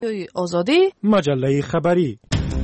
آزادی مجله خبری.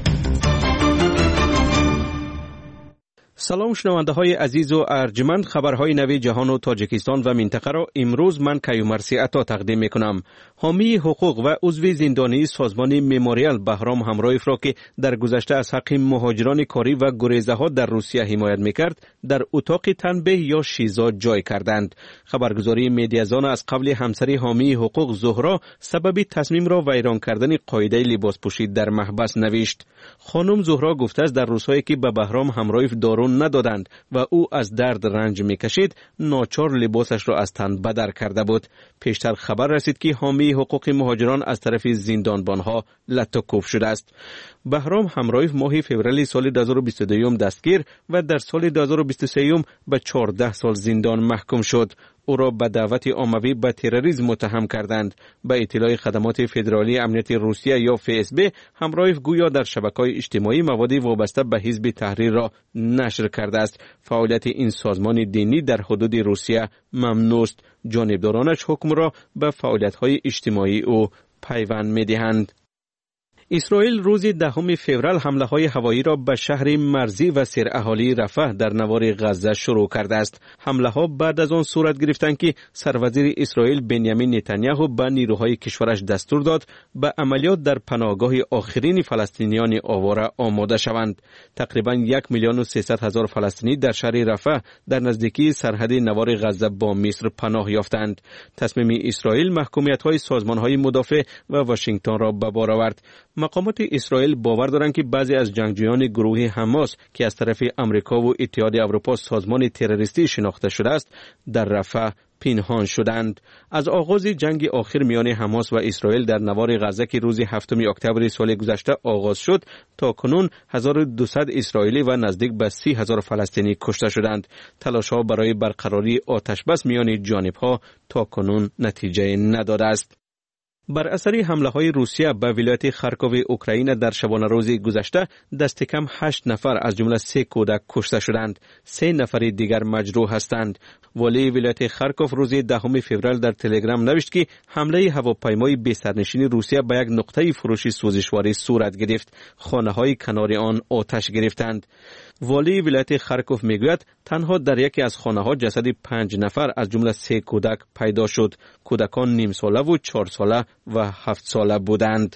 سلام شنونده های عزیز و ارجمند، خبرهای نوی جهان و تاجیکستان و منطقه را امروز من کیومرثی عطا تقدیم می کنم. حامی حقوق و عضو زندانی سازمان مموریال بهرام همرایف را که در گذشته از حق مهاجران کاری و گریزه ها در روسیه حمایت می کرد در اتاق تنبیه یا شیزا جای کردند. خبرگزاری مدیازان از قبل همسری حامی حقوق زهرا سبب تصمیم را ویران کردن قاعده لباس پوشید در محبس نوشت. خانم زهرا گفته است در روزهایی که به بهرام همرایف دارو ندادند و او از درد رنج میکشید، ناچار لباسش را از تن بدر کرده بود. پیشتر خبر رسید که حامی حقوق مهاجران از طرف زندانبانها لطکوف شده است. بهرام همرایف ماه فوریه سال 2022 دستگیر و در سال 2023 به 14 سال زندان محکوم شد. او را به دعوت عمومی به تروریسم متهم کردند. به اطلاع خدمات فدرالی امنیت روسیه یا FSB، همرایف گویا در شبکه‌های اجتماعی موادی وابسته به حزب تحریر را نشر کرده است. فعالیت این سازمان دینی در حدود روسیه ممنوع است. جانبدارانش حکم را به فعالیت‌های اجتماعی او پیوند می‌دهند. اسرائیل روز 10 فوریه حمله‌های هوایی را به شهر مرزی و سراحالی رفح در نوار غزه شروع کرده است. حمله‌ها بعد از آن صورت گرفتند که سروزیر اسرائیل بنیامین نتانیاهو به نیروهای کشورش دستور داد به عملیات در پناهگاه آخرین فلسطینیان آواره آماده شوند. تقریباً 1,300,000 فلسطینی در شهر رفح در نزدیکی سرحد نوار غزه با مصر پناه یافتند. تصمیم اسرائیل محکومیت‌های سازمان‌های مدافع و واشنگتن را به بار آورد. مقامات اسرائیل باور دارند که بعضی از جنگجویان گروه حماس که از طرف امریکا و اتحاد اروپا سازمان تروریستی شناخته شده است، در رفح پنهان شدند. از آغاز جنگ آخر میان حماس و اسرائیل در نوار غزه که روز 7 اکتبر سال گذشته آغاز شد، تا کنون 1200 اسرائیلی و نزدیک به 30,000 فلسطینی کشته شدند. تلاش‌ها برای برقراری آتش بس میان جانب‌ها تا کنون نتیجه نداده است. بر اثر حمله‌های روسیه به ولایت خارکوف اوکراین در شبانه روز گذشته دست کم 8 نفر از جمله 3 کودک کشته شدند. 3 نفر دیگر مجروح هستند. والی ولایت خارکوف روز 10 فوریه در تلگرام نوشت که حمله هواپیمای بی سرنشین روسیه به یک نقطه فروشی سوزشواری صورت گرفت. خانه‌های کنار آن آتش گرفتند. والی ولایت خارکوف میگوید تنها در یکی از خانه‌ها جسد 5 نفر از جمله 3 کودک پیدا شد. کودکان نیم ساله و 4 ساله و 7 ساله بودند.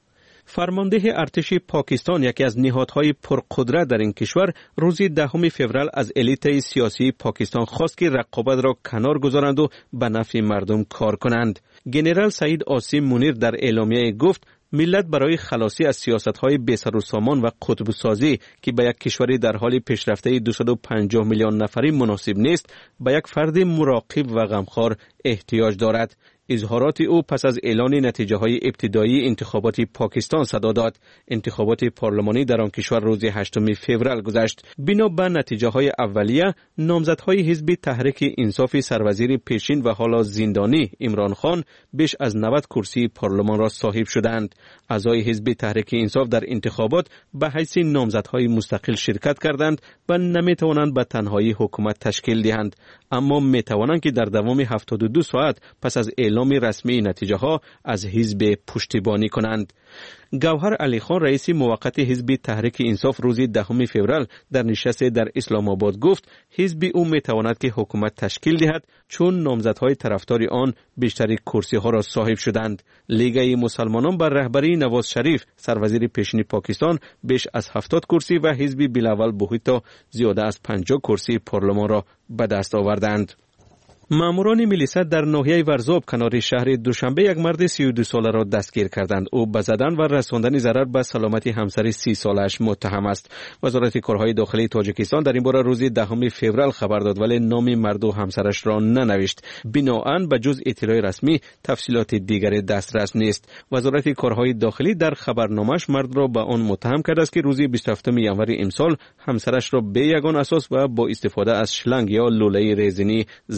فرمانده ارتش پاکستان، یکی از نهادهای پرقدرت در این کشور، روز 10 فوریه از الیت سیاسی پاکستان خواست که رقابت را کنار گذارند و به نفع مردم کار کنند. ژنرال سعید عاصم منیر در اعلامیه گفت ملت برای خلاصی از سیاست‌های بی‌سر و سامان و قطب‌سازی که به یک کشوری در حال پیشرفته 250 میلیون نفری مناسب نیست، به یک فرد مراقب و غمخوار احتیاج دارد. اظهارات او پس از اعلان نتیجه‌های ابتدایی انتخابات پاکستان صدا داد. انتخابات پارلمانی در آن کشور روز 8 فوریه گذشت. بنا به نتیجه‌های اولیه، نامزدهای حزب تحریک انصاف سروزیر پیشین و حالا زندانی عمران خان بیش از 90 کرسی پارلمان را صاحب شدند. اعضای حزب تحریک انصاف در انتخابات به حیث نامزدهای مستقل شرکت کردند و نمی‌توانند به تنهایی حکومت تشکیل دهند، اما می‌توانند که در دوام 72 ساعت پس از اعلام رسمی نتیجه ها از حزب پشتیبانی کنند. گوهر علی خان رئیس موقت حزب تحریک انصاف روز 10 فوریه در نشست در اسلام آباد گفت حزب او میتواند که حکومت تشکیل دهد چون نامزدهای طرفدار آن بیشتر کرسی ها را صاحب شدند. لیگ مسلمانان بر رهبری نواز شریف سروزیر پیشین پاکستان بیش از 70 کرسی و حزب بلاول بوهیتا زیاده از 50 کرسی پارلمان را به دست آوردند. ماموران ملیسا در ناحیه ورزاب کنار شهر دوشنبه یک مرد 32 ساله را دستگیر کردند. او به زدن و رساندن ضرر به سلامتی همسر 30 سالش متهم است. وزارت کارهای داخلی تاجیکستان در این باره روز 10 فوریه خبر داد ولی نام مرد و همسرش را ننوشت. بنااً به جز اطلاع رسمی تفصیلات دیگری دسترس نیست. وزارت کارهای داخلی در خبرنامه‌اش مرد را به آن متهم کرده است که روز 27 ژانویه امسال همسرش را به یگان اساس و با استفاده از شلنگ یا لوله رزینی زده است.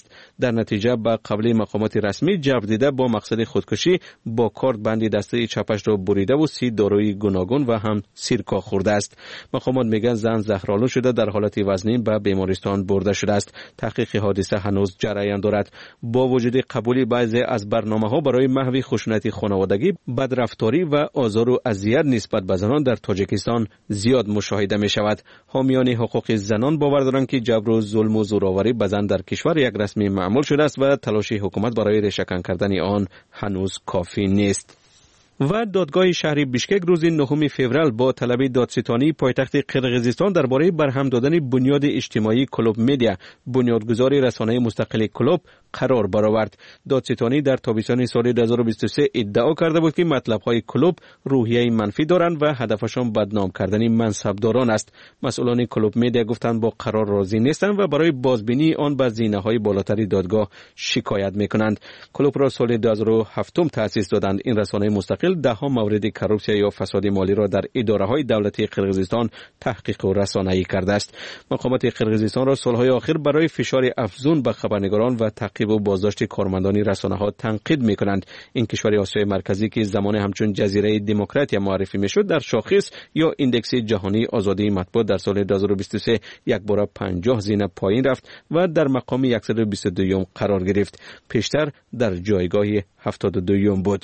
است. در نتیجه به قبل مقامات رسمی جو دیده با مقصد خودکشی با کارت بندی دسته چپش را بریده و 30 داروی گوناگون و هم سیرکا خورده است. مقامات میگن زن زهرآلود شده در حالت وزنی به بیمارستان برده شده است. تحقیق حادثه هنوز جریان دارد. با وجود قبول بعضی از برنامه‌ها برای محو خشونت خانوادگی، بدرفتاری و آزار و اذیت نسبت به زنان در تاجیکستان زیاد مشاهده می شود. حامیان حقوق زنان باور دارند که جبر و ظلم و زورآوری به زن در کشور یک رسمی معمول شده است و تلاش حکومت برای ریشه‌کن کردن آن هنوز کافی نیست. و دادگاه شهری بیشکک روز 9 فوریه با طلب دادستانی پایتخت قرقیزستان درباره برهم دادن بنیاد اجتماعی کلوب مدیا، بنیادگذار رسانه مستقل کلوب، قرار برآورد. دادستانی در تابستان سال 2023 ادعا کرده بود که مطلب‌های کلوب روحیه منفی دارند و هدفشان بدنام کردن منصبداران است. مسئولان کلوب مدیا گفتند با قرار راضی نیستند و برای بازبینی آن به زینه‌های بالاتر دادگاه شکایت می‌کنند. کلوب را سال 2007 تأسیس دادند. این رسانه مستقل ده مورد کروپسیا یا فساد مالی را در اداره‌های دولتی قرقیزستان تحقیق و رسانه‌ای کرده است. مقامات قرقیزستان را سال‌های اخیر برای فشار افزون به خبرنگاران و تعقیب و بازداشت کارمندان رسانه‌ها تنقید می‌کنند. این کشور آسیای مرکزی که زمان همچون جزیره دموکراتیا معرفی می‌شد در شاخص یا ایندکس جهانی آزادی مطبوعات در سال 2023 یک بار 50 زینه پایین رفت و در مقام 122 قرار گرفت. پیشتر در جایگاه 72 بود.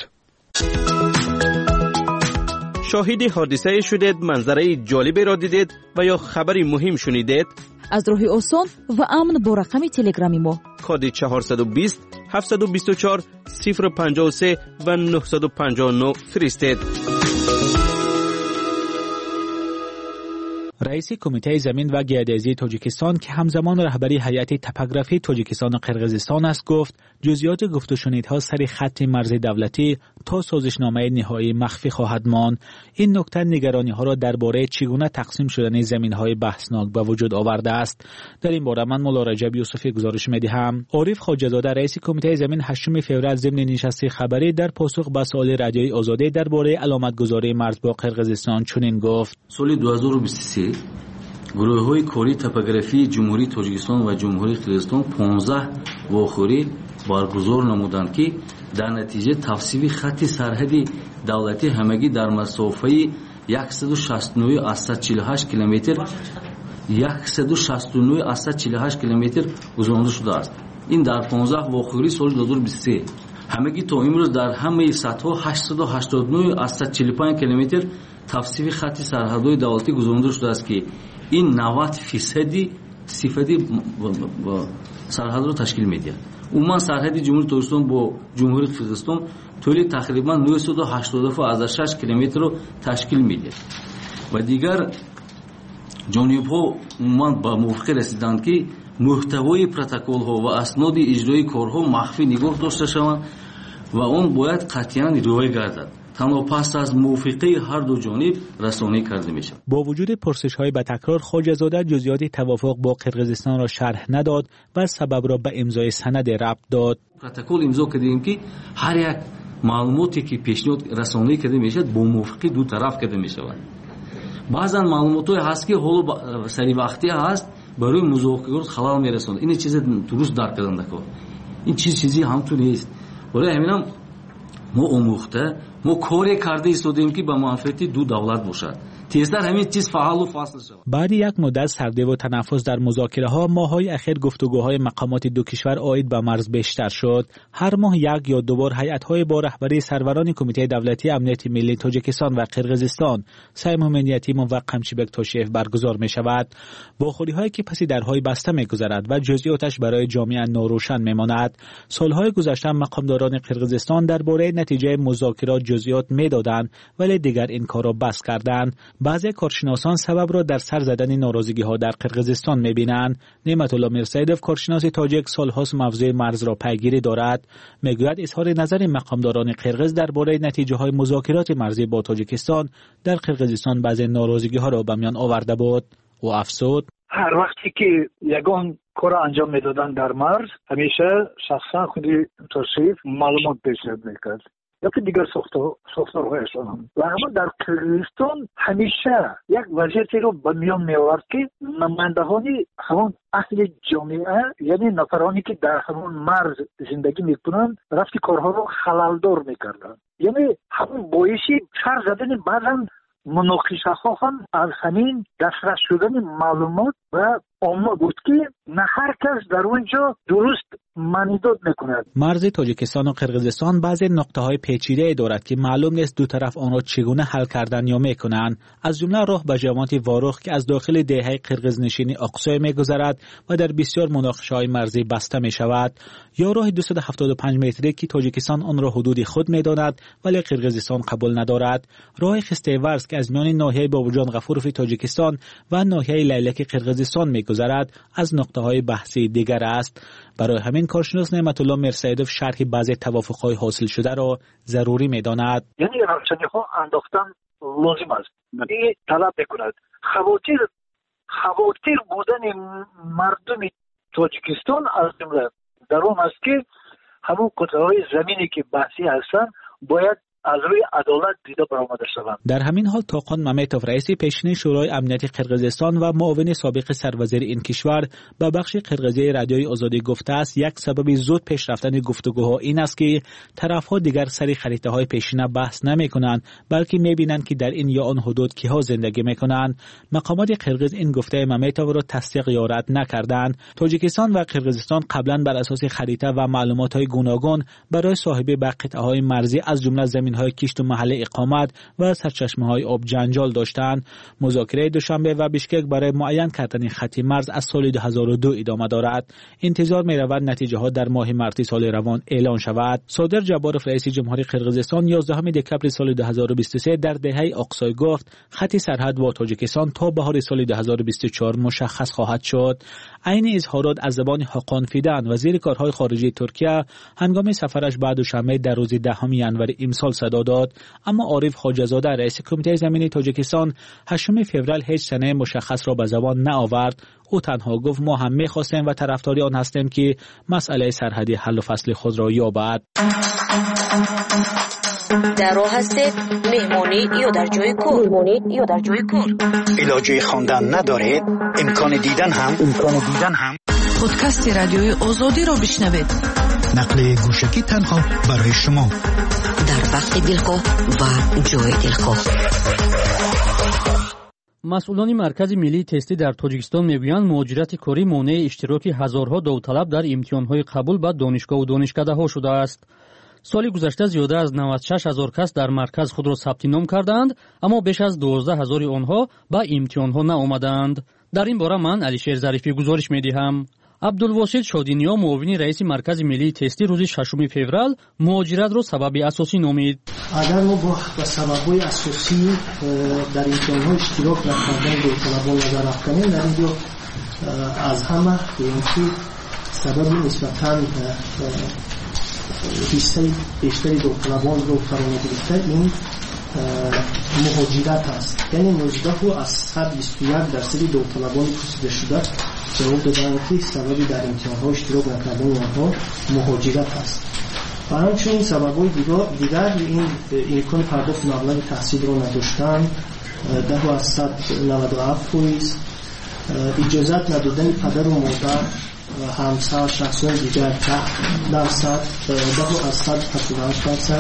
شاهد حادثه شدید، منظره جالبی را دیدید و یا خبری مهم شنیدید؟ از راه آسان و امن با رقم تلگرامی ما کد 420 724 053 و 959 فرستید. رئیس کمیته زمین و گیاه‌دزدی تاجیکستان که همزمان رهبری هیئت توپوگرافی تاجیکستان و قرقیزستان است گفت جزئیات گفت و شنیدها سر خط مرز دولتی تا سازشنامه نهایی مخفی خواهد ماند. این نکته نگرانی‌ها را درباره چگونه تقسیم شدن زمین‌های بحثناک به وجود آورده است. در این باره من مولا رجب یوسفی گزارش می‌دهم. عارف خواجه‌زاده رئیس کمیته زمین 8 فوریه ضمن نشست خبری در پاسخ به سوال رادیوی آزادی درباره علامتگذاری مرز با قرقیزستان چنین گفت: سال 2023 گروه‌های کاری توپوگرافی جمهوری تاجیکستان و جمهوری قرقیزستان 15 واخوری برگزار نمودند که در نتیجه توصیف خط سرحدی دولتی همگی در مسافه 169 از 148 کیلومتر 169 از 148 کیلومتر گذرانده شده است. این در 15 واخوری سال 2023 همگی تا امروز در همه سطح 889 از 145 کیلومتر توصیف خط سرحدی دولتی گذرانده شده است که این 90% صفتی سرحد رو تشکیل میده. عموما سرحد جمهوری تاجیکستان با جمهوری قرقیزستان طولی تقریبا 987.6 کیلومتر رو تشکیل میده و دیگر جانب‌ها عموما به موافقه رسیدند که محتوای پروتکل‌ها و اسناد اجرایی کارها مخفی نگاه داشته شوند و اون باید قطعاً رعایت گردد. تنها پس از موافقه هر دو جانب رسانه‌ای کرده میشه. با وجود پرسش‌های به تکرار خواجه‌زاده جزئیات توافق با قرقیزستان را شرح نداد و سبب را به امضای سند ربط داد. پروتکل امضا کردیم که هر یک معلوماتی که پیشنهاد رسانه‌ای کرده میشه با موافقه دو طرف کرده میشه. بعضن معلومات‌های هست که حالا سری وقتی هست برای مذاکرات خلال میرسونه. این چیز درست درک کردن نکن. این چیزی همون نیست. برای همینم ما آموخته ما کاری کرده ایستادیم که به منفعت دو دولت باشد. تیزتر همین چیز فعال و فاصل شود. بعد یک مدت سرده و تنفس در مذاکره‌ها ماه‌های اخیر گفتگوهای مقامات دو کشور عاید به مرز بیشتر شد. هر ماه یک یا دو بار هیئت‌های با رهبری سروران کمیته دولتی امنیت ملی تاجیکستان و قرقیزستان سیم همینیتی و قمچیبک تاشیف برگزار می‌شود. واخوری‌هایی که پس درهای بسته می‌گذرد و جزئیاتش برای جامعه ناروشن می‌ماند. سال‌های گذشته مقامداران قرقیزستان درباره نتیجه مذاکرات جزئیات می‌دادند ولی دیگر این کار را بس کردند. بعضی کارشناسان سبب را در سر زدن ناراضگی‌ها در قرقیزستان می‌بینند. نعمت الله میرسیدوف کارشناس تاجیک سال‌هاست موضوع مرز را پیگیری دارد. میگوید اظهار نظر مقامداران قرقیز درباره نتیجه‌های مذاکرات مرزی با تاجیکستان در قرقیزستان بعضی ناراضگی‌ها را به میان آورده بود و افزود: هر وقتی که یگان کار انجام میدادن در مرز همیشه شخصا خودی تاشیف معلومات پیشنهاد میکرد. یا که دیگر ساختارهایشان. و اما در کردستان همیشه یک وضعیتی رو به میان می آورد که نمایندگان همون اهل جامعه، یعنی نفرانی که در همون مرز زندگی میکنند، رفتی کارها رو خلالدار میکردن. یعنی همون باعثی سر زدن بعضا مناقشه ها هم از همین دسترس شدن معلومات و عامه بود که نه هر کس در اونجا درست معنیداد میکند. مرز تاجیکستان و قرقیزستان بعضی نقطه‌های پیچیده دارد که معلوم نیست دو طرف آن را چگونه حل کردن یا میکنند. از جمله راه به جماعت واروخ که از داخل دهه قرقیز نشینی اقصای میگذرد و در بسیار مناقشه‌های مرزی بسته میشود، یا راه 275 متری که تاجیکستان آن را حدود خود میداند ولی قرقیزستان قبول ندارد. راه خستیورس که از میان ناحیه بابوجان غفورف تاجیکستان و ناحیه لیلک قرقیزستان میگذرد از نقطه‌های بحثی دیگر است. برای همین کارشناس نعمت الله میرسیدوف شرح بعضی توافق‌های حاصل شده را ضروری می‌داند. یعنی رفتنی‌ها انداختن لازم است. این طلب می‌کند خواطر بودن مردم تاجیکستان از جمله در اون است که همون قطعه‌های زمینی که بحثی هستند باید از روی عدالت دیده برآمده شوند. در همین حال تاقان ممیتوف رئیس پیشین شورای امنیت قرقیزستان و معاون سابق سروزیر این کشور به بخش قرقیزی رادیوی آزادی گفته است یک سبب زود پیش رفتن گفتگوها این است که طرف‌ها دیگر سر خریطه‌های پیشینه بحث نمی‌کنند بلکه می‌بینند که در این یا آن حدود کی‌ها زندگی می‌کنند. مقامات قرقیز این گفته ممیتوف را تصدیق یا رد نکردند. تاجیکستان و قرقیزستان قبلا بر اساس خریطه و معلومات‌های گوناگون برای صاحبی به قطعه‌های مرزی از جمله زمین‌های کشت و محل اقامت و سرچشمه‌های آب جنجال داشتند. مذاکره دوشنبه و بیشکک برای معین کردن خط مرز از سال 2002 ادامه دارد. انتظار می‌رود نتیجه‌ها در ماه مارس سال روان اعلان شود. صادر جبارف رئیس جمهوری قرقیزستان 11 دکمبر سال 2023 در دهه اقصای گفت خط سرحد با تاجیکستان تا بهار سال 2024 مشخص خواهد شد. عین اظهارات از زبان حاقان فیدان وزیر کارهای خارجه ترکیه هنگام سفرش بعد دوشنبه در روز 10 ژانویه امسال صدا داد، اما عارف خواجه‌زاده رئیس کمیته زمینی تاجیکستان 8 فوریه هیچ سنه مشخص را به زبان نآورد. او تنها گفت ما هم می‌خواستیم و طرفداری آن هستیم که مسئله سرحدی حل و فصل خود را یابد. در راه هستید مهمانی یا در جای کار علاجه خواندن ندارید امکان دیدن هم پادکست رادیوی آزادی را بشنوید. نقل گوشکی تنها برای شما در وقت دلخواه و جای دلخواه. مسئولان مرکز ملی تستی در تاجیکستان میگویند مهاجرت کاری مانع اشتراک هزارها داوطلب در امتحانهای قبول به دانشگاه و دانشکده‌ها شده است. سال گذشته زیاده از 96,000 کس در مرکز خود را ثبت نام کردند، اما بیش از 12,000 آنها به امتحانها نآمدند. در این باره من علیشیر ظریفی گزارش می‌دهم. عبدالواسط شادینیا معاون رئیس مرکز ملی تستی روز 6 فوریه مهاجرت را سبب اساسی نامید. اگر ما با سبب‌های اساسی در امتحان‌ها اشتراک نکردن داوطلبان نظر افکنیم، در اینجا از همه اینکه سبب نسبتاً حصه بیشتری داوطلبان رو فرا گرفته این مهاجرت است. یعنی 19 از 121% داوطلبان پرسیده شده جواب دادند که سببی در امتحان‌ها اشتراک نکردن آنها مهاجرت است. و همچنین سبب‌های دیگر این امکان پرداخت مبلغ تحصیل را نداشتن 10 از 197%، اجازت ندادن پدر و مادر همسر شخصان دیگر 10% 10 از 178%.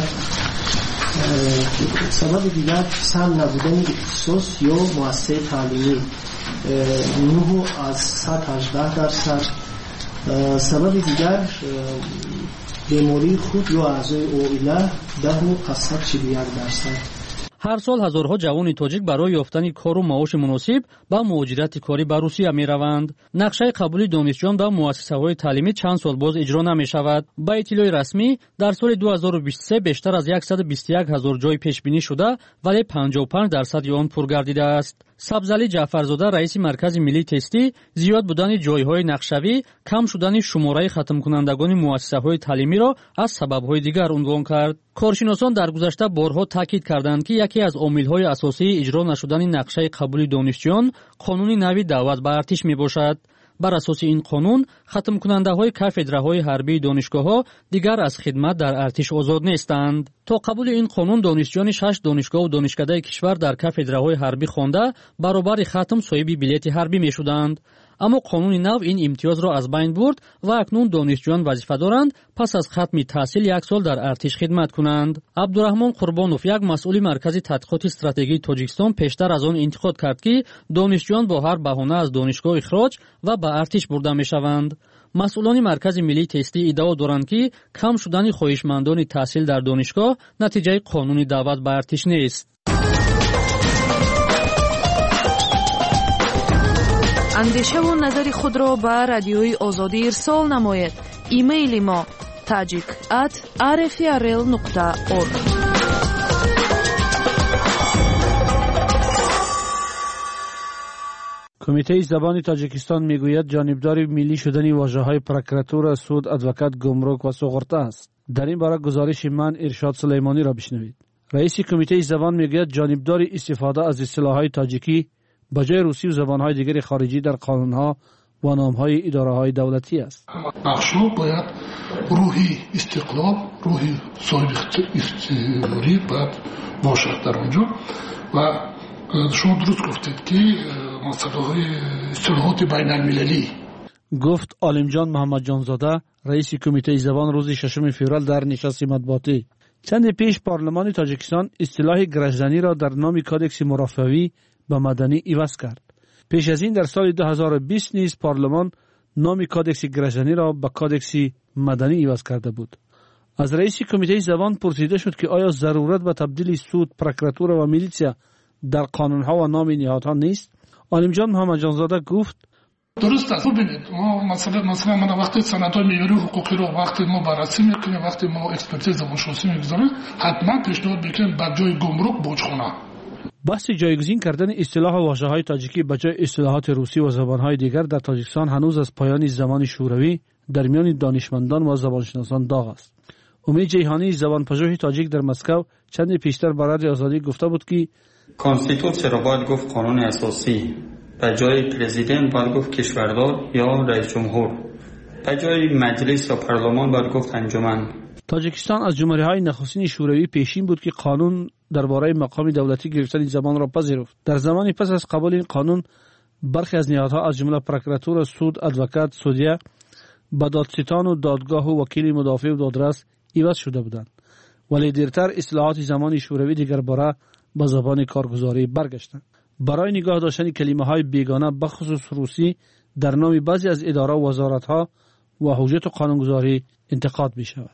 سبب دیگر سهم نبودن اختصاص یا مؤسسه تعلیمی 9 از 118%. سبب دیگر بیماری خود یا اعضای عائله 10 از 141%. هر سال هزارها جوان تاجیک برای یافتن کار و معاش مناسب به مهاجرت کاری به روسیه میروند. نقشه قبول دانشجویان به مؤسسه‌های تعلیمی چند سال باز اجرا نمی‌شود. با اطلاع رسمی در سال 2023 بیشتر از 121,000 جای پیش بینی شده ولی 55% آن پر گردیده است. سبزعلی جعفرزاده رئیس مرکز ملی تستی زیاد بودن جایهای نقشه‌ای، کم شدن شماره ختم کنندگان مؤسسه‌های تعلیمی را از سبب‌های دیگر عنوان کرد. کارشناسان در گذشته بارها تاکید کردند که یکی از عامل‌های اساسی اجرا نشدن نقشه قبول دانشجویان قانون نوی دعوت به ارتش میباشد. бар асоси ин қонун хатмкунандаҳои кафедраҳои ҳарбии донишгоҳҳо дигар аз хидмат дар артиш озод нестанд. то қабули ин қонун донишҷӯёни 6 донишгоҳу донишкадаи кишвар дар кафедраҳои ҳарбӣ хонда баробари хатм соҳиби билети ҳарбӣ мешуданд. аммо қонуни нав ин имтиёзро аз байн бурд ва акнун донишҷӯён вазифа доранд пас аз хатми таҳсил 1 сол дар артиш хидмат кунанд. абдураҳмон қурбонов, як масъули маркази тадқиқоти стратегии Тоҷикистон, пештар аз он интиқод кард ки донишҷӯён бо ҳар баҳона аз донишгоҳ ихроҷ ва ба артиш бурда мешаванд. масъулони маркази миллии тестӣ иддао доранд ки кам шудани хоҳишмандони таҳсил дар донишгоҳ натиҷаи қонуни даъват ба артиш нест. андешаву назари худро ба радиои озодӣ ирсол намоед. имейли мо tajik@rfrl.org. کمیته زبان تاجیکستان میگوید جانبدار ملی شدن واژه‌های پروکراتور، سود، ادوکات، گمرک و سوغورتا است. در این باره گزارش من ارشاد سلیمانی را بشنوید. رئیس کمیته زبان میگوید جانبدار استفاده از اصطلاحات تاجیکی بجای روسی و زبان‌های دیگر خارجی در قانون‌ها و نام‌های اداره‌های دولتی است. بخشو باید روحی استقلال، روحی صاحب اختیاری باید باشد در اونجا و شما درست گفتید که اصطلاحات بین المللی گفت عالمجان محمد جانزاده رئیس کمیته زبان روز 6 فوریه در نشست مطبوعاتی. چند پیش پارلمان تاجیکستان اصطلاح گرجدنی را در نام کادکس مرافعی به مدنی عوض کرد. پیش از این در سال 2020 نیز پارلمان نام کادکس گرجدنی را به کادکس مدنی عوض کرده بود. از رئیس کمیته زبان پرسیده شد که آیا ضرورت به تبدیل سود، پروکراتور و میلیسیا در قانون‌ها و نام نهادها نیست؟ عالمجان محمد جانزاده گفت درست است. ببینید ما مثلا من وقتی سندهای معیاری حقوقی رو وقتی ما بررسی میکنیم، وقتی ما اکسپرتیز زبانشناسی میگذاریم، حتما پیشنهاد میکنیم بر جای گمرک بوجخانه. بحث جایگزین کردن اصطلاح و واژه‌های تاجیکی به جای اصطلاحات روسی و زبان‌های دیگر در تاجیکستان هنوز از پایان زمان شوروی در میان دانشمندان و زبانشناسان داغ است. امید جیهانی زبانپژوه تاجیک در مسکو چند پیشتر به رادیو آزادی گفته بود که کانستیتوسیون را باید گفت قانون اساسی، به جای پرزیدنت باید گفت کشوردار یا رئیس جمهور، به جای مجلس یا پارلمان باید گفت انجمن. تاجیکستان از جمهوری‌های نخستین شوروی پیشین بود که قانون درباره مقام دولتی گرفتن زبان را پذیرفت. در زمان پس از قبول این قانون برخی از نهادها از جمله پروکراتور، سود، ادوکات، سودیه به دادستان و دادگاه و وکیل مدافع و دادرس عوض شده بودند. ولی دیرتر اصلاحات زمان شوروی دیگر باره به زبان کارگزاری برگشتند. برای نگاه داشتن کلمه‌های بیگانه بخصوص روسی در نام بعضی از اداره و وزارت‌ها و حجت قانونگذاری انتقاد می‌شود.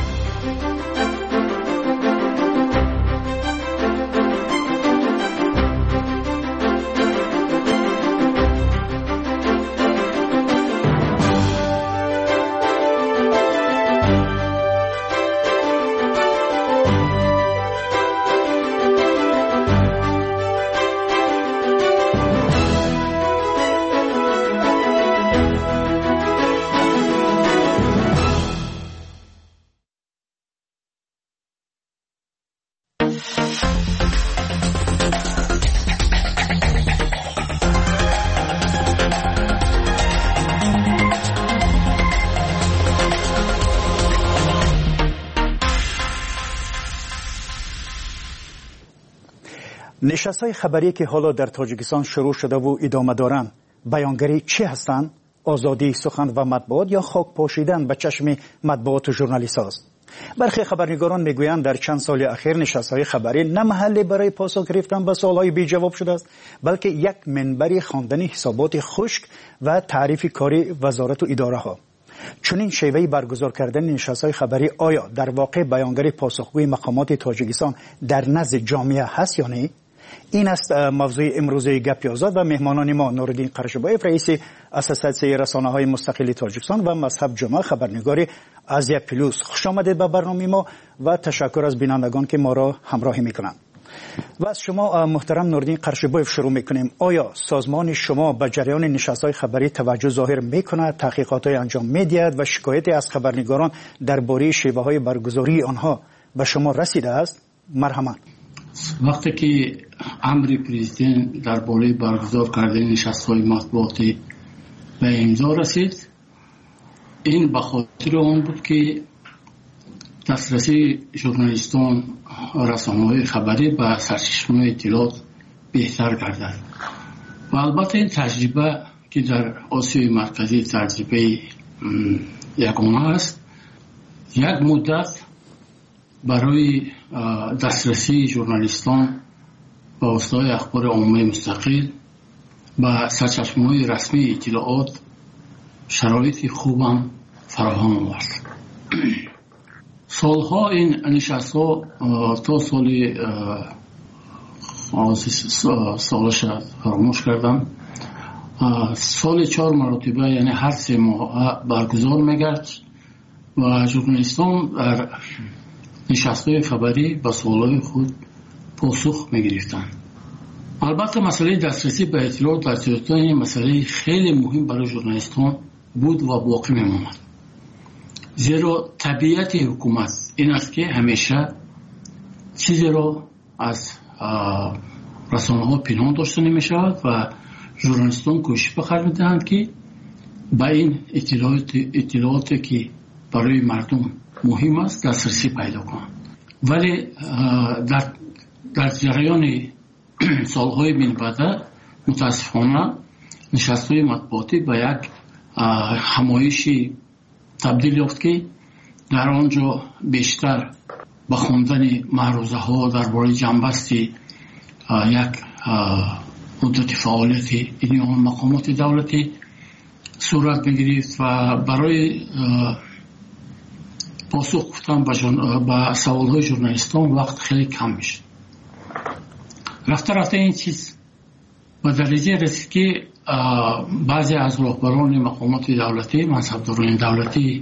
نشست‌های خبری که حالا در تاجیکستان شروع شده و ادامه دارند بیانگری چی هستند؟ آزادی سخن و مطبوعات یا خاک پاشیدن به چشم مطبوعات و ژورنالیست است؟ برخی خبرنگاران میگویند در چند سال اخیر نشست‌های خبری نه محلی برای پاسخ گرفتن به سوال‌های بی جواب شده است، بلکه یک منبر خواندن حسابات خشک و تعریف کاری وزارت و اداره‌ها. چنین شیوهی برگزار کردن نشست‌های خبری آیا در واقع بیانگر پاسخگوی مقامات تاجیکستان در نزد جامعه هست یا نه؟ این است موضوع امروزه گپ آزاد و مهمانان ما نوردین قرشبایف رئیس اساسیاسیون رسانه‌های مستقل تاجیکستان و مذهب جمعه خبرنگار آزیا پلوس. خوش آمدید به برنامه ما و تشکر از بینندگان که ما را همراهی میکنند. و از شما محترم نوردین قرشبایف شروع میکنیم. آیا سازمان شما به جریان نشست‌های خبری توجه ظاهر میکند، تحقیقاتی انجام میدهد و شکایتی از خبرنگاران درباره شیوه‌های برگزاری آنها به شما رسیده است؟ مرحبا. وقتی که امر پرزیدنت درباره برگزار کردن نشست‌های مطبوعاتی به امضا رسید. این به خاطر اون بود که دسترسی ژورنالیستان رسانه‌های خبری به سرچشمه اطلاعات بهتر گردد. و البته این تجربه که در آسیای مرکزی تجربه یگانه است. یک مدت برای دسترسی ژورنالیستان به وسایل اخبار عمومی مستقل به سرچشمه‌های رسمی اطلاعات شرایط خوبم فراهم آورد. سالها این نشست‌ها تا سالش فراموش کردم، سال 4 مرتبه یعنی هر 3 ماه برگزار می‌گشت و ژورنالیستان در نشست‌های خبری به سوالات خود پاسخ می‌گرفتند. البته مسئله دسترسی به اطلاعات در تلویزیون این مسئله خیلی مهم برای ژورنالیستان بود و باقی می‌ماند. زیرا طبیعت حکومت این است که همیشه چیزی را از رسانه‌ها پنهان داشته نمی‌شود و ژورنالیستان کوشش بخرج می‌دهند که به این اطلاعاتی که برای مردم مهم است دسترسی پیدا کنند. ولی در جریان سالهای من بعد متاسفانه نشست‌های مطبوعاتی به یک همایشی تبدیل یافت که در آنجا بیشتر به خواندن معروضه‌ها درباره جنبستی یک مدت فعالیت این مقامات دولتی صورت می‌گرفت و برای پاسخ گفتن به سوال‌های ژورنالیستان وقت خیلی کم میشه. رفته این چیز به درجه رسید که بعضی از رهبران مقامات دولتی، منصبداران دولتی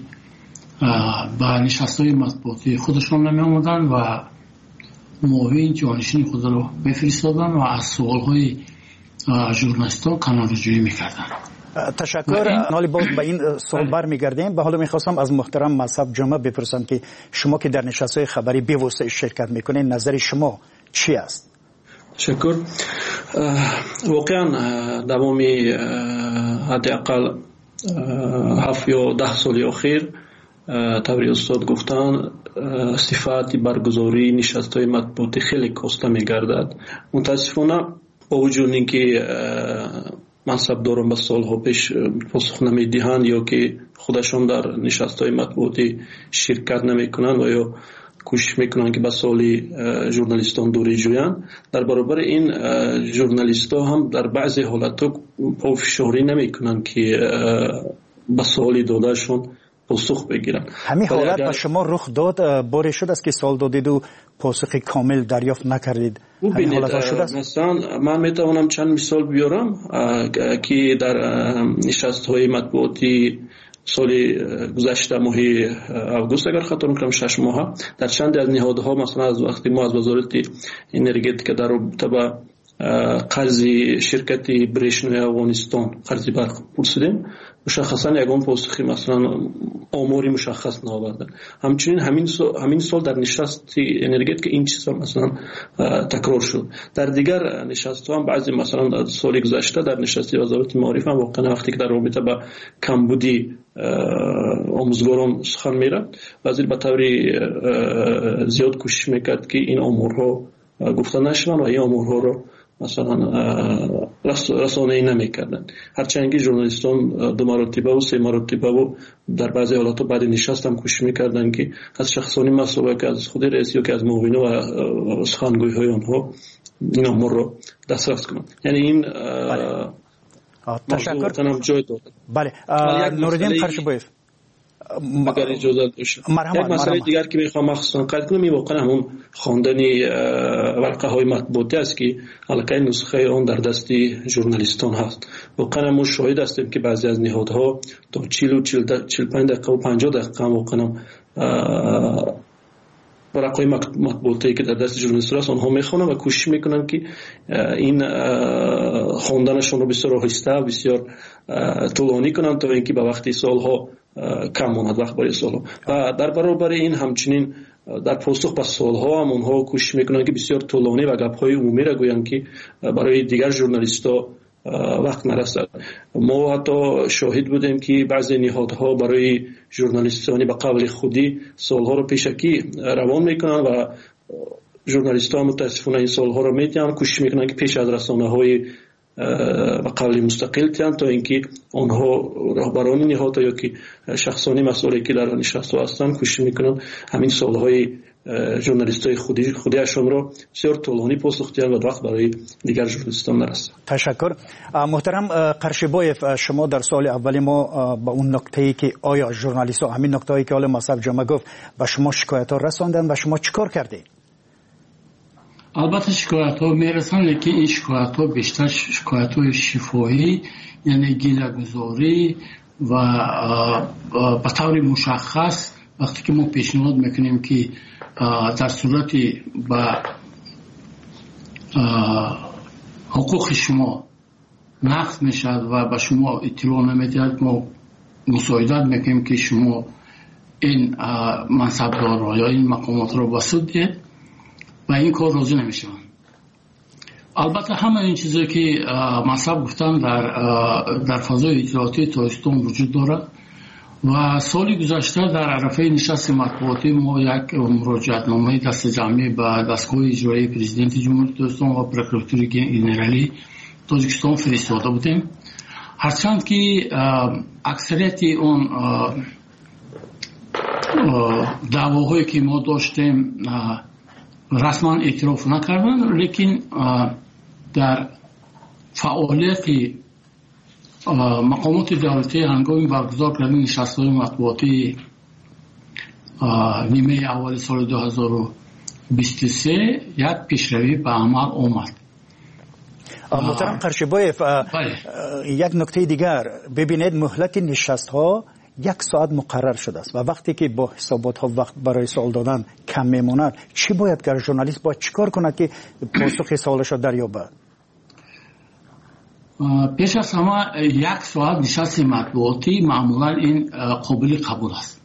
به نشست‌های مطبوعاتی خودشان نمی آمدن و معاون جانشین خود را می‌فرستادن و از سوال‌های ژورنالیستان کناره‌جویی می‌کردن. تشکر. نالی باز به این سوال برمیگردیم. به حالا میخواستم از محترم مصعب جمعه بپرسم که شما که در نشست‌های خبری به واسطه شرکت میکنید نظر شما چی است؟ تشکر. واقعا دوامی حداقل 7 یا 10 سال اخیر طوری استاد گفتن صفات برگزاری نشست‌های مطبوعاتی خیلی کاسته میگردد. متاسفانه با وجود اینکه منصبداران به سالها پیش پاسخ نمیدهند یا که خودشان در نشست‌های مطبوعاتی شرکت نمیکنند و یا کوشش میکنن که به سوالی ژورنالیستان دوری جویند، در برابر این ژورنالیست‌ها هم در بعضی حالت‌ها پافشاری نمیکنن که به سوالی دادهشون پاسخ بگیرن. همین حالت به شما رخ داد؟ باری شد است که سوال دادید و پاسخ کامل دریافت نکردید؟ همین حالت شده است؟ مثلا من میتوانم چند مثال بیارم که در نشست‌های مطبوعاتی سال گذشته ماه اوگوست اگر خطا نکنم 6 ماه در چند از نهادها، مثلا از وقتی ما از وزارت انرژی در رابطه با قرض شرکت برشنوی افغانستان قرضی برق پرسیدیم، مشخصا یگان پاسخی مثلا آماری مشخص نآوردن. همچنین همین سال در نشست انرژی که این چیزا مثلا تکرار شد. در دیگر نشست‌ها هم بعضی مثلا سال گذشته در نشست وزارت معارف هم واقعا وقتی که در رابطه با کمبودی آموزگاران سخن میرفت، وزیر به طور زیاد کوشش میکرد که این آمارها گفته نشون و این آمارها رو مثلا رسانه‌ای نمی‌کردند. هرچند که ژورنالیستان 2 مرتبه و 3 مرتبه و در بعضی حالات بعد نشست هم کوشش می‌کردند که از شخصانی مسئول که از خود رئیس یا که از معاون و سخنگوی‌های آنها این امور رو دسترس کنند. یعنی این تشکر. بله. نوردین قرشبویف اگر اجازه باشه یک مسئله دیگر که میخوام مخصوصا قید کنم این واقعا همون خواندن ورقه های مطبوعاتی است که الکی نسخه آن در دست ژورنالیستان هست. واقعا ما شاهد هستیم که بعضی از نهادها تا 40 و 45 دقیقه و 50 دقیقه واقعا ورقه مطبوعاتی که در دست ژورنالیستان هست آنها میخوانند و کوشش میکنند که این خواندنشون رو بسیار آهسته و بسیار طولانی کنند تا اینکه به وقتی سالها کم ماند وقت برای سالها. و در برابر این همچنین در پاسخ به سالها هم اونها کوشش میکنند که بسیار طولانی و گپ‌های عمومی را گویند که برای دیگر ژورنالیست‌ها وقت نرسد. ما حتی شاهد بودیم که بعضی نهادها برای ژورنالیستانی به قول خودی سالها رو پیشکی روان میکنن و ژورنالیستان متاسفانه این سالها رو میتونن کوشش میکنن که پیش از رسانه‌های و قولی مستقل تیان تا اینکه آنها رهبران نهاد یا که شخصانی مسئولی که در نشست هستند کوشش میکنن همین سالهای ژورنالیستای خودیشون رو بسیار طولانی پاسخ دهند و وقت برای دیگر ژورنالیستان نرسه. تشکر. محترم قرشبایف، شما در سال اول ما با اون نکته‌ای که آیا ژورنالیست‌ها همین نکته‌ای که حالا مصعب جمعه گفت و شما شکایت‌ها رساندن و شما چیکار کردید؟ البته شکایت‌ها میرسن، لیکن این شکایت‌ها بیشتر شکایت‌های شفاهی، یعنی گیله‌گذاری و به طور مشخص وقتی که ما پیشنهاد میکنیم که در صورتی به حقوق شما نقض میشد و به شما اطلاع نمیدهد، ما مساعدت میکنیم که شما این منصبدارها یا این مقامات رو بسود دید و این کار راضی نمیشن. البته همه این چیزی که مصعب گفتن در فضای اطلاعاتی تاجیکستان وجود دارد و سال گذشته در عرفه نشست مطبوعاتی ما یک مراجعتنامه دست جمعی به دستگاه اجرایی پرزیدنت جمهوری تاجیکستان و پروکراتوری ژنرالی تاجیکستان فرستاده بودیم، هرچند که اکثریت اون دعواهایی که ما داشتیم رسما اعتراف نکردن، لیکن در فعالیت مقامات دولتی هنگام برگزار کردن نشست‌های مطبوعاتی نیمه اول سال 2023 یک پیشروی به عمل آمد. محترم قرشبایف، یک نکته دیگر، ببینید مهلت نشست‌ها 1 ساعت مقرر شده است و وقتی که با حسابات ها وقت برای سوال دادن کم میموند، چی باید کرد؟ ژورنالیست باید چیکار کند که پاسخ سوالش را دریابد؟ پیش از همه 1 ساعت نشست مطبوعاتی معمولا این قابل قبول است،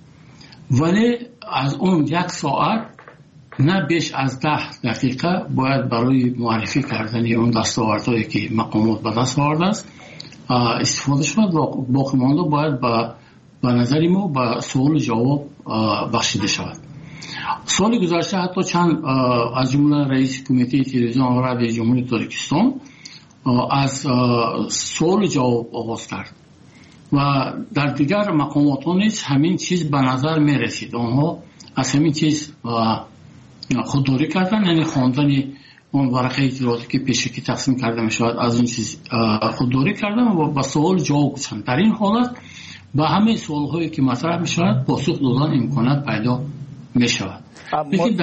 ولی از اون 1 ساعت نه بیش از 10 دقیقه باید برای معرفی کردن اون دستاوردهایی که مقامات به دست آورده است استفاده شد و باقی مانده باید به نظر ما به سوال جواب بخشیده شود. سال گذشته حتی چند از جمله رئیس کمیته تلویزیون و رادیو جمهوری تاجیکستان از سوال جواب آغاز کرد و در دیگر مقامات نیز همین چیز به نظر می رسید. آنها از همین چیز خودداری کردن، یعنی خواندن اون ورقه اطلاعاتی که پیشکی تقسیم کرده می شود از این چیز خودداری کردن و با سوال جواب گفتن. در این حالت با همه سوال هایی که مطرح می شود پاسخ دادن امکانات پیدا می شود. لیکن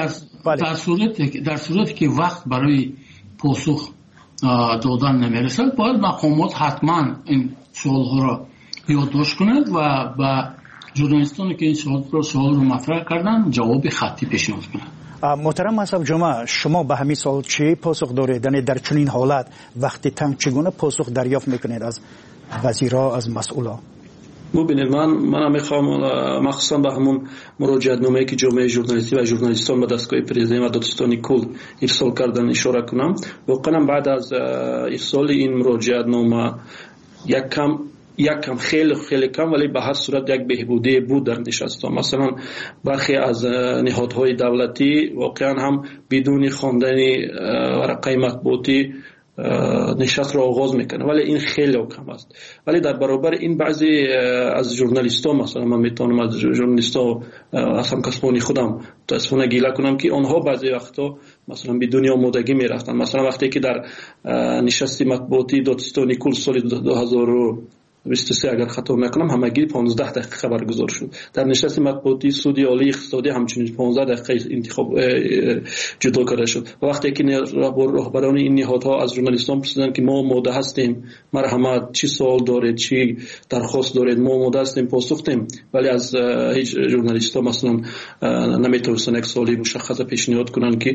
در صورتی که وقت برای پاسخ دادن نمی رسد، باید مقامات حتما این سوال ها را یادداشت کنند و با ژورنالیستانی که این سوال رو مطرح کردن جواب خطی پیشنهاد کنند. محترم مصعب جمعه، شما به همین سوال چی پاسخ دارید؟ یعنی در چنین حالت وقتی تنگ چگونه پاسخ دریافت میکنید از وزیرها، از مسئولا؟ ببینید من میخوام مخصوصا به همون مراجعتنامه‌ای که جامعه ژورنالیستی و ژورنالیستان به دستگاه پرزیدنت و دادستانی کل ارسال کردن اشاره کنم. واقعا بعد از ارسال این مراجعتنامه یک کم خیلی کم، ولی به هر صورت یک بهبودی بود در نشست ها. مثلا برخی از نهادهای دولتی واقعا هم بدون خواندن ورقه مطبوعاتی نشست را آغاز میکنه، ولی این خیلی کم است. ولی در برابر این بعضی از ژورنالیست‌ها، مثلا من میتونم از ژورنالیست‌ها از همکسبان خودم متاسفانه گیله کنم که آنها بعضی وقتا مثلا بدون آمادگی میرفتن. مثلا وقتی که در نشست مطبوعاتی دادستانی کل سال 2023 اگر خطا نکنم همگی 15 دقیقه برگزار شد. در نشست مطبوعاتی سود عالی اقتصادی همچنین 15 دقیقه انتخاب جدا کرده شد. و وقتی که رهبران این نهادها از ژورنالیستان پرسیدن که ما آماده هستیم، مرحمت چی سوال دارید، چی درخواست دارید، ما آماده هستیم پاسخ دهیم، ولی از هیچ ژورنالیست‌ها مثلا نمیتونستن یک سوالی مشخص پیشنهاد کنن که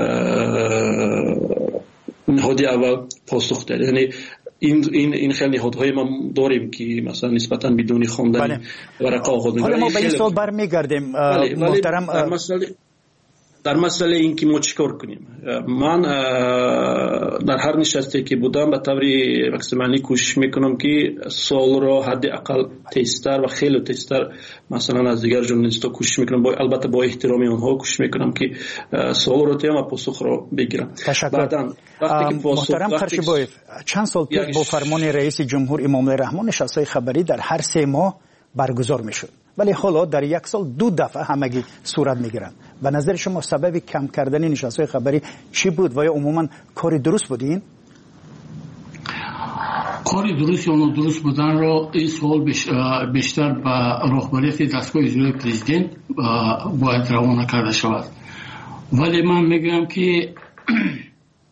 نهادی اول پاسخ دهد. یعنی این خیلی نهادهای ما داریم که مثلا نسبتاً بدون خواندن ورقه آغاز می‌کنن. حالا ما به این سوال برمیگردیم محترم. در مسئله این که ما چیکار کنیم، من در هر نشستی که بودم به طور مکسیمالی کوشش میکنم که سوال را حداقل تیزتر و خیلی تیزتر مثلا از دیگر ژورنالیست‌ها کوشش میکنم، البته با احترام اونها کوشش میکنم که سوال رو تیم و پاسخ رو بگیرم. تشکر. محترم قرشبایف، چند سال پیش با فرمان رئیس جمهور امام رحمان نشست‌های خبری در هر 3 ماه برگزار میشد، ولی حالا در 1 سال 2 دفعه همگی صورت میگیرند. به نظر شما سبب کم کردن نشست‌های خبری چی بود و یا عموما کار درست بود؟ این کار درست یا نادرست بودن را این سوال بیشتر به رهبری دستگاه اجرایی پرزیدنت باید روانه کرده شود، ولی من میگم که